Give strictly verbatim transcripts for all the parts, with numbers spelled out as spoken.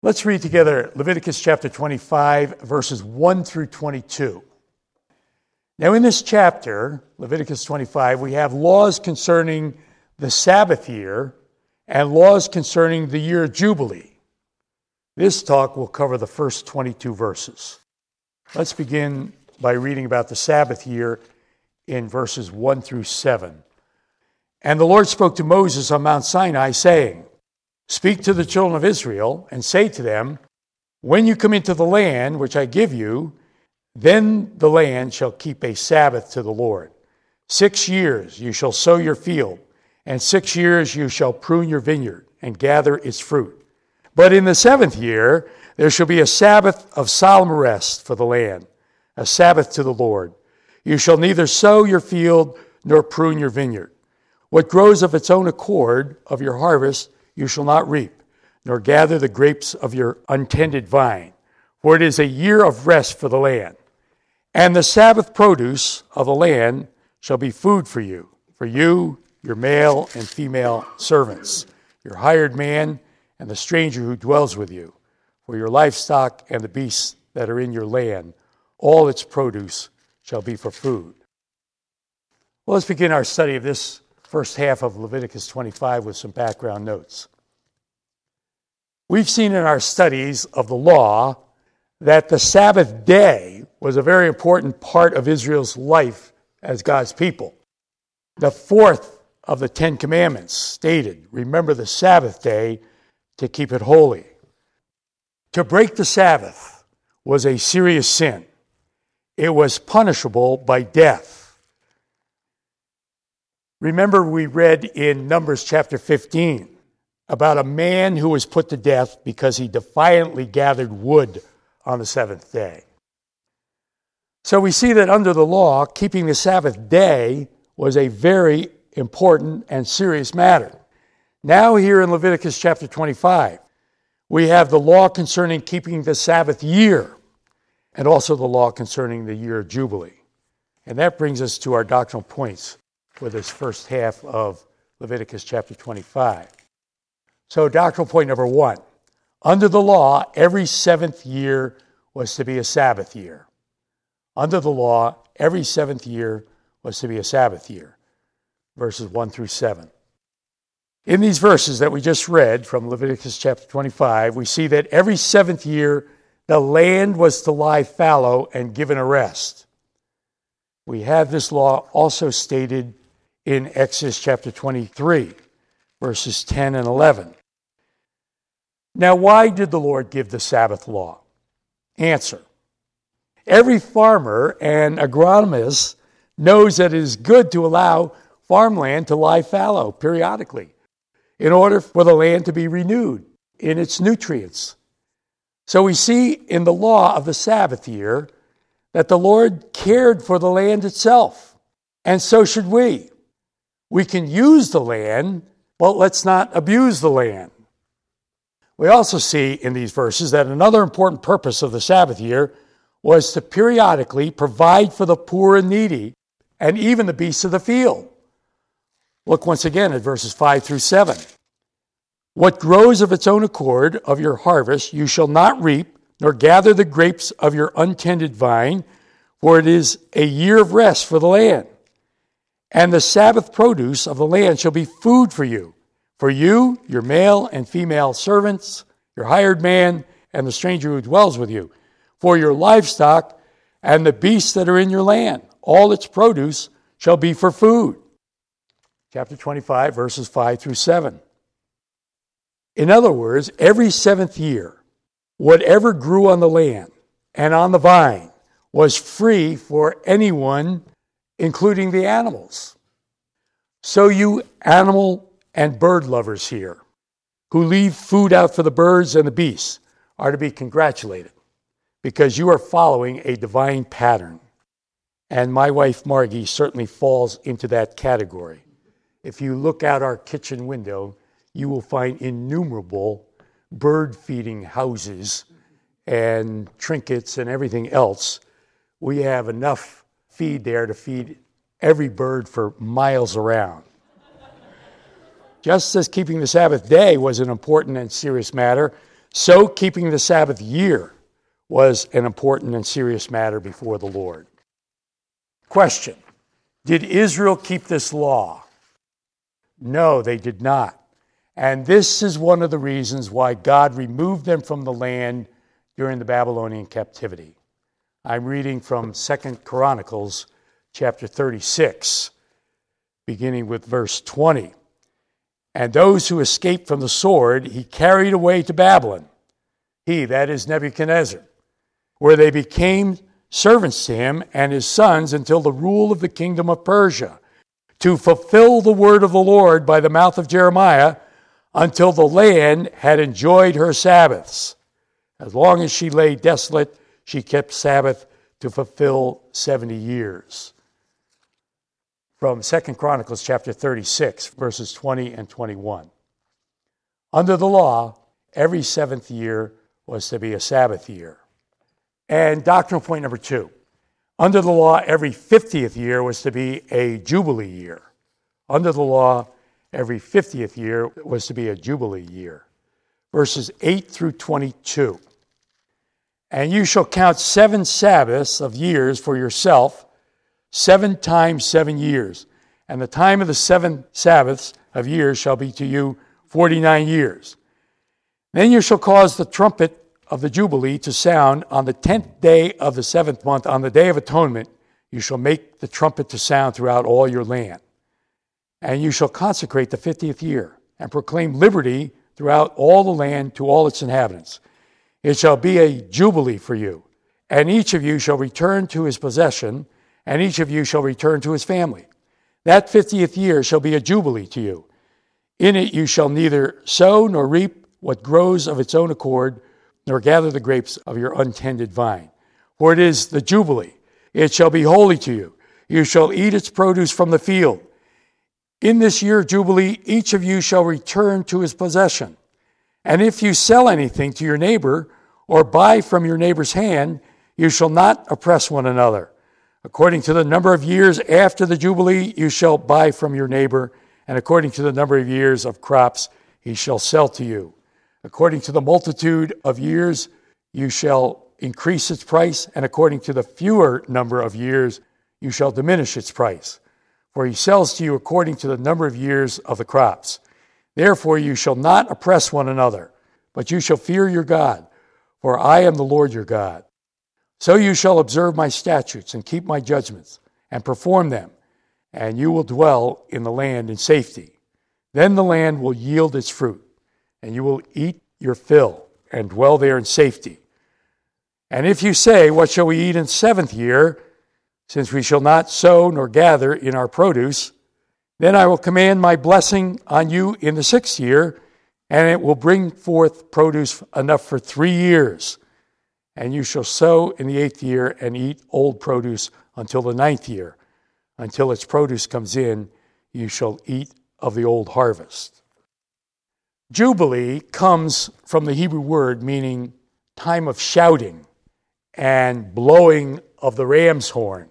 Let's read together Leviticus chapter twenty-five, verses one through twenty-two. Now in this chapter, Leviticus twenty-five, we have laws concerning the Sabbath year and laws concerning the year of Jubilee. This talk will cover the first twenty-two verses. Let's begin by reading about the Sabbath year in verses one through seven. And the Lord spoke to Moses on Mount Sinai, saying, Speak to the children of Israel, and say to them, When you come into the land which I give you, then the land shall keep a Sabbath to the Lord. Six years you shall sow your field, and six years you shall prune your vineyard, and gather its fruit. But in the seventh year there shall be a Sabbath of solemn rest for the land, a Sabbath to the Lord. You shall neither sow your field nor prune your vineyard. What grows of its own accord of your harvest you shall not reap, nor gather the grapes of your untended vine, for it is a year of rest for the land. And the Sabbath produce of the land shall be food for you, for you, your male and female servants, your hired man, and the stranger who dwells with you, for your livestock and the beasts that are in your land, all its produce shall be for food. Well, let's begin our study of this first half of Leviticus twenty-five with some background notes. We've seen in our studies of the law that the Sabbath day was a very important part of Israel's life as God's people. The fourth of the Ten Commandments stated, remember the Sabbath day to keep it holy. To break the Sabbath was a serious sin. It was punishable by death. Remember, we read in Numbers chapter fifteen about a man who was put to death because he defiantly gathered wood on the seventh day. So we see that under the law, keeping the Sabbath day was a very important and serious matter. Now here in Leviticus chapter twenty-five, we have the law concerning keeping the Sabbath year and also the law concerning the year of Jubilee. And that brings us to our doctrinal points for this first half of Leviticus chapter twenty-five. So doctrinal point number one, under the law, every seventh year was to be a Sabbath year. Under the law, every seventh year was to be a Sabbath year. Verses one through seven. In these verses that we just read from Leviticus chapter twenty-five, we see that every seventh year the land was to lie fallow and given a rest. We have this law also stated in Exodus chapter twenty-three, verses ten and eleven. Now, why did the Lord give the Sabbath law? Answer. Every farmer and agronomist knows that it is good to allow farmland to lie fallow periodically in order for the land to be renewed in its nutrients. So we see in the law of the Sabbath year that the Lord cared for the land itself, and so should we. We can use the land, but let's not abuse the land. We also see in these verses that another important purpose of the Sabbath year was to periodically provide for the poor and needy and even the beasts of the field. Look once again at verses five through seven. What grows of its own accord of your harvest you shall not reap, nor gather the grapes of your untended vine, for it is a year of rest for the land. And the Sabbath produce of the land shall be food for you, for you, your male and female servants, your hired man, and the stranger who dwells with you, for your livestock and the beasts that are in your land. All its produce shall be for food. Chapter twenty-five, verses five through seven. In other words, every seventh year, whatever grew on the land and on the vine was free for anyone, including the animals. So you animal and bird lovers here, who leave food out for the birds and the beasts, are to be congratulated, because you are following a divine pattern. And my wife Margie certainly falls into that category. If you look out our kitchen window, you will find innumerable bird feeding houses and trinkets and everything else. We have enough feed there to feed every bird for miles around. Just as keeping the Sabbath day was an important and serious matter, So keeping the Sabbath year was an important and serious matter before the Lord. Question: did Israel keep this law? No, they did not. And this is one of the reasons why God removed them from the land during the Babylonian captivity. I'm reading from Second Chronicles chapter thirty-six, beginning with verse twenty. And those who escaped from the sword he carried away to Babylon, he, that is Nebuchadnezzar, where they became servants to him and his sons until the rule of the kingdom of Persia, to fulfill the word of the Lord by the mouth of Jeremiah, until the land had enjoyed her Sabbaths. As long as she lay desolate, she kept Sabbath to fulfill seventy years. From Second Chronicles chapter thirty-six, verses twenty and twenty-one. Under the law, every seventh year was to be a Sabbath year. And doctrinal point number two. Under the law, every fiftieth year was to be a Jubilee year. Under the law, every fiftieth year was to be a Jubilee year. Verses eight through twenty-two. And you shall count seven Sabbaths of years for yourself, seven times seven years. And the time of the seven Sabbaths of years shall be to you forty-nine years. Then you shall cause the trumpet of the Jubilee to sound on the tenth day of the seventh month. On the day of atonement, you shall make the trumpet to sound throughout all your land. And you shall consecrate the fiftieth year, and proclaim liberty throughout all the land to all its inhabitants. It shall be a jubilee for you, and each of you shall return to his possession, and each of you shall return to his family. That fiftieth year shall be a jubilee to you. In it you shall neither sow nor reap what grows of its own accord, nor gather the grapes of your untended vine. For it is the jubilee. It shall be holy to you. You shall eat its produce from the field. In this year of Jubilee, each of you shall return to his possession. And if you sell anything to your neighbor, or buy from your neighbor's hand, you shall not oppress one another. According to the number of years after the Jubilee, you shall buy from your neighbor, and according to the number of years of crops, he shall sell to you. According to the multitude of years, you shall increase its price, and according to the fewer number of years, you shall diminish its price. For he sells to you according to the number of years of the crops. Therefore you shall not oppress one another, but you shall fear your God, for I am the Lord your God. So you shall observe my statutes and keep my judgments, and perform them, and you will dwell in the land in safety. Then the land will yield its fruit, and you will eat your fill, and dwell there in safety. And if you say, what shall we eat in the seventh year, since we shall not sow nor gather in our produce, then I will command my blessing on you in the sixth year, and it will bring forth produce enough for three years. And you shall sow in the eighth year and eat old produce until the ninth year. Until its produce comes in, you shall eat of the old harvest. Jubilee comes from the Hebrew word meaning time of shouting and blowing of the ram's horn.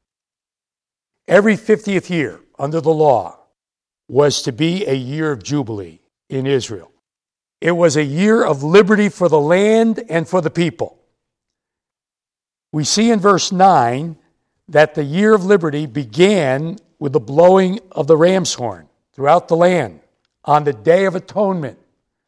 Every fiftieth year under the law was to be a year of Jubilee in Israel. It was a year of liberty for the land and for the people. We see in verse nine that the year of liberty began with the blowing of the ram's horn throughout the land on the Day of Atonement.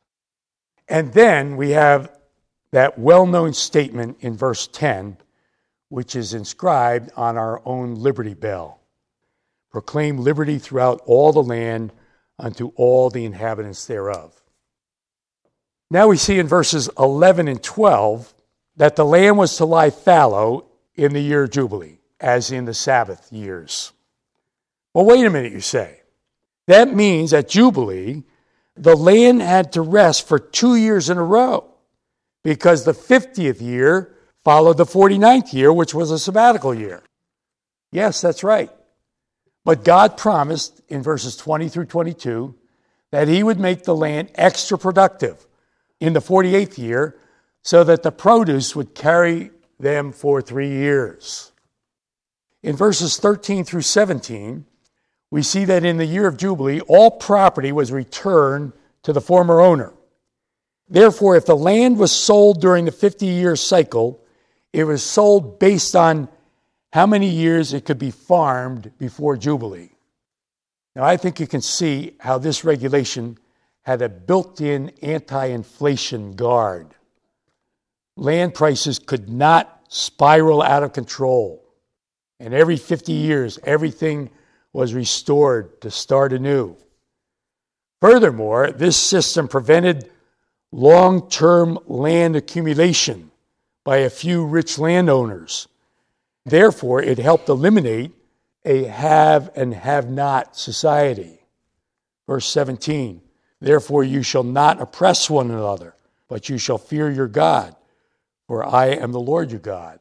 And then we have that well-known statement in verse ten, which is inscribed on our own Liberty Bell. Proclaim liberty throughout all the land unto all the inhabitants thereof. Now we see in verses eleven and twelve that the land was to lie fallow in the year of Jubilee, as in the Sabbath years. Well, wait a minute, you say. That means at Jubilee, the land had to rest for two years in a row, because the fiftieth year followed the forty-ninth year, which was a sabbatical year. Yes, that's right. But God promised in verses twenty through twenty-two that he would make the land extra productive in the forty-eighth year so that the produce would carry them for three years. In verses thirteen through seventeen, we see that in the year of Jubilee, all property was returned to the former owner. Therefore, if the land was sold during the fifty-year cycle, it was sold based on how many years it could be farmed before Jubilee. Now, I think you can see how this regulation had a built-in anti-inflation guard. Land prices could not spiral out of control. And every fifty years, everything was restored to start anew. Furthermore, this system prevented long-term land accumulation by a few rich landowners. Therefore, it helped eliminate a have and have not society. Verse seventeen, therefore you shall not oppress one another, but you shall fear your God, for I am the Lord your God.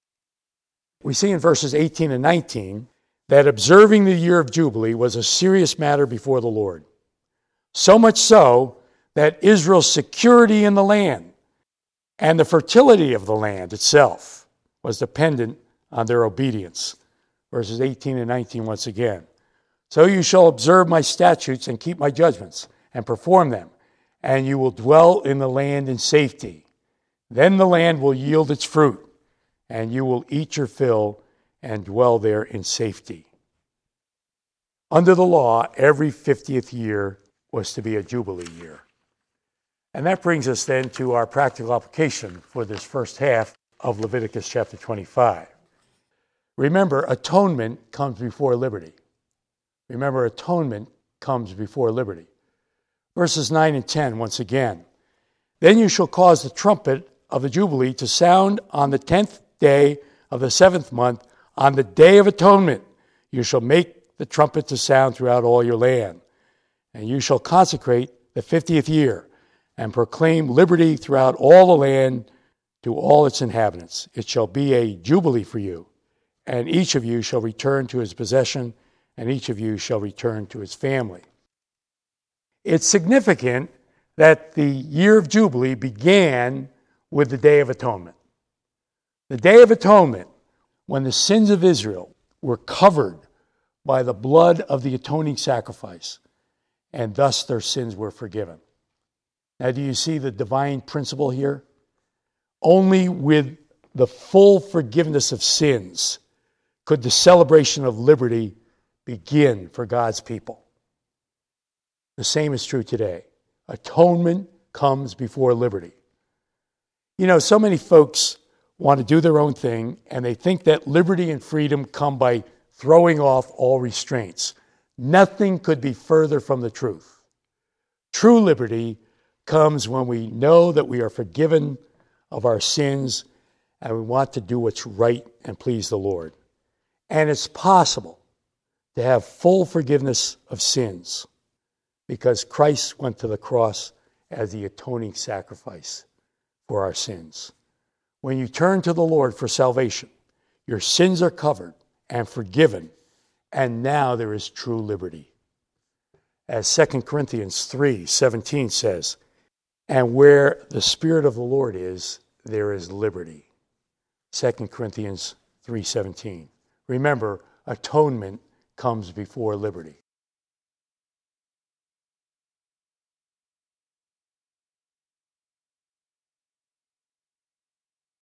We see in verses eighteen and nineteen that observing the year of Jubilee was a serious matter before the Lord. So much so that Israel's security in the land and the fertility of the land itself was dependent on their obedience. Verses eighteen and nineteen once again. So you shall observe my statutes and keep my judgments and perform them, and you will dwell in the land in safety. Then the land will yield its fruit, and you will eat your fill and dwell there in safety. Under the law, every fiftieth year was to be a Jubilee year. And that brings us then to our practical application for this first half of Leviticus chapter twenty-five. Remember, atonement comes before liberty. Remember, atonement comes before liberty. Verses nine and ten, once again. Then you shall cause the trumpet of the Jubilee to sound on the tenth day of the seventh month, on the day of atonement. You shall make the trumpet to sound throughout all your land. And you shall consecrate the fiftieth year, and proclaim liberty throughout all the land to all its inhabitants. It shall be a jubilee for you, and each of you shall return to his possession, and each of you shall return to his family. It's significant that the year of Jubilee began with the Day of Atonement. The Day of Atonement, when the sins of Israel were covered by the blood of the atoning sacrifice, and thus their sins were forgiven. Now, do you see the divine principle here? Only with the full forgiveness of sins could the celebration of liberty begin for God's people. The same is true today. Atonement comes before liberty. You know, so many folks want to do their own thing, and they think that liberty and freedom come by throwing off all restraints. Nothing could be further from the truth. True liberty comes when we know that we are forgiven of our sins and we want to do what's right and please the Lord. And it's possible to have full forgiveness of sins because Christ went to the cross as the atoning sacrifice for our sins. When you turn to the Lord for salvation, your sins are covered and forgiven, and now there is true liberty. As Second Corinthians three seventeen says, and where the Spirit of the Lord is, there is liberty. Second Corinthians three seventeen. Remember, atonement comes before liberty.